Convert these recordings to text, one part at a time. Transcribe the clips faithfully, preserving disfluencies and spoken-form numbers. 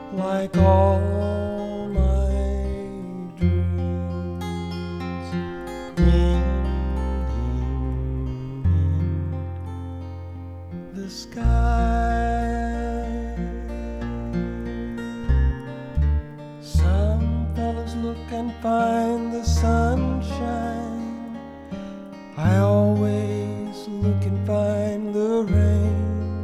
like all my dreams. In, in the sky, some fellas look and find the sunshine. I always look and find the rain.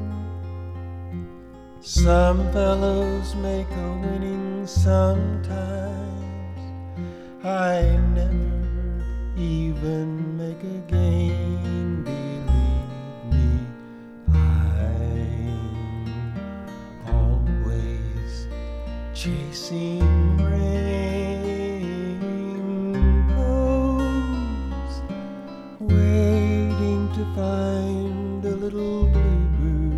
Some fellows make a winning sometimes. I never even make a game. Believe me, I'm always chasing rainbows, waiting to find a little bluebird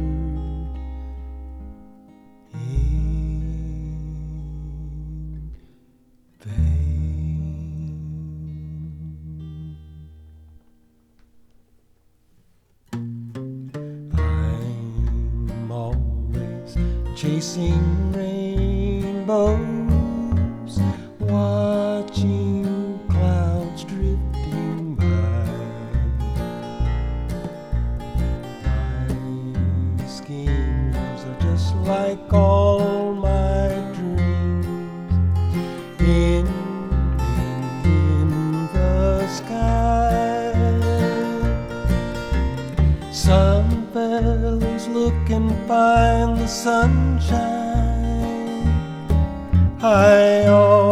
in vain. I'm always chasing rainbows, watching clouds drifting by. My schemes are just like all my dreams. In, in, in the sky, some fellows look and find the sunshine. I